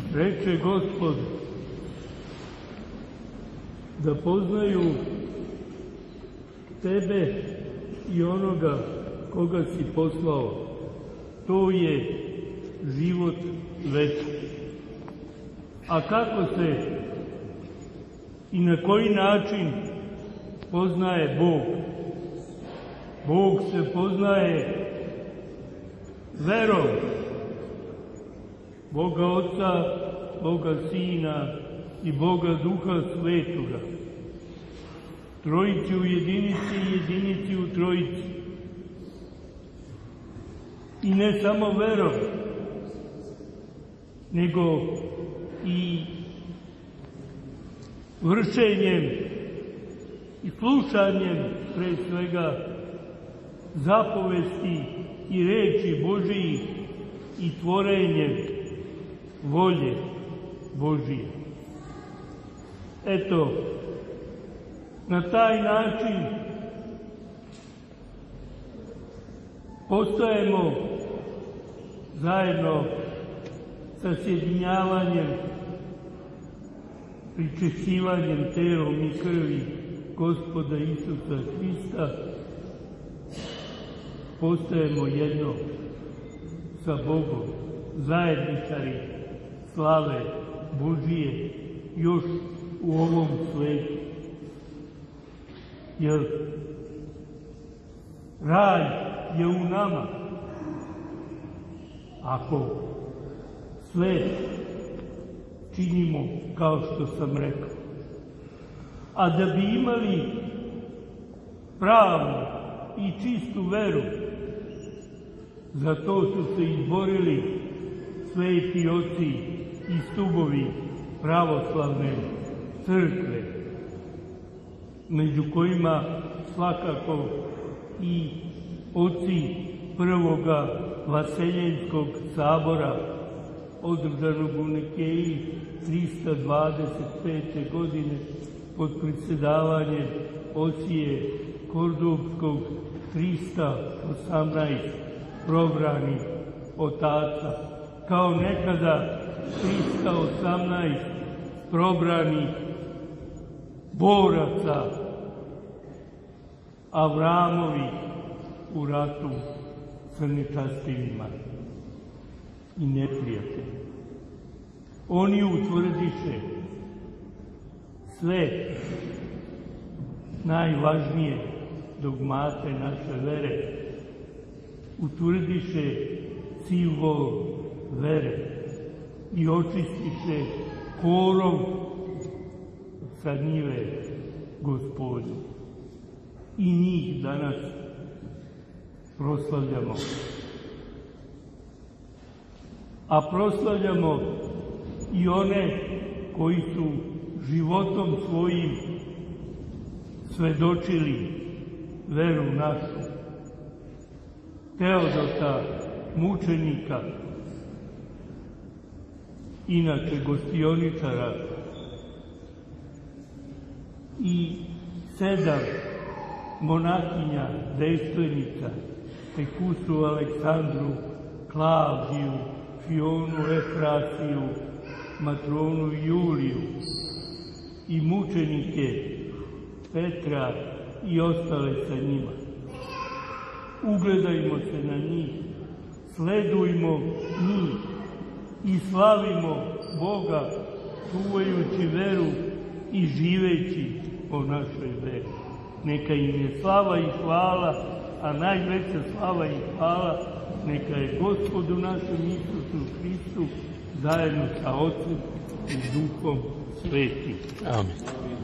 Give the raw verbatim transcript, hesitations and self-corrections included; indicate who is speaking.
Speaker 1: Reče Gospod, da poznaju tebe i onoga koga si poslao. To je život večni. A kako se i na koji način poznaje Bog? Bog se poznaje verom Boga Oca, Boga Sina i Boga Duha Svetoga. Trojici u jedinici i jedinici u trojici. I ne samo verom, nego i vršenjem i slušanjem, pre svega, zapovesti i reči Božiji i tvorenjem volje Božije. Eto, na taj način postajemo zajedno sa sjedinjavanjem, pričešćivanjem telom i krvi Gospoda Isusa Hrista, postajemo jedno sa Bogom, zajedničari slave Božije još u ovom svetu. Jer raj je u nama, ako sve činimo kao što sam rekao. A da bi imali pravu i čistu veru, za to su se izborili sveti oci i stubovi pravoslavne crkve, među kojima svakako i oci prvoga Vaseljenskog sabora, održanog u Nikeji trista dvadeset pete. godine pod predsjedavanjem Osije Kordubskog trista osamnaest probranih otaca, kao nekada trista osamnaest probranih boraca Avramovi u ratu sa nečastivima i neprijateljima. Oni utvrdiše sve najvažnije dogmate naše vere, utvrdiše simbol vere i očistiše korov sa njive Gospodnje. I njih danas proslavljamo. A proslavljamo i one koji su životom svojim svedočili veru našu. Teodota, mučenika, inače gostioničara, i sedam monahinja, devstvenica, Tekusu Aleksandru, Klavdiju, Fionu Efrasiju, Matronu Juliju i mučenike Petra i ostale sa njima. Ugledajmo se na njih, sledujmo njih i slavimo Boga, čuvajući veru i živeći po našoj veri. Neka im je slava i hvala, a najveća slava i hvala neka je Gospodu našem Isusu Hristu zajedno sa Otcem i Duhom Svetim.
Speaker 2: Amin.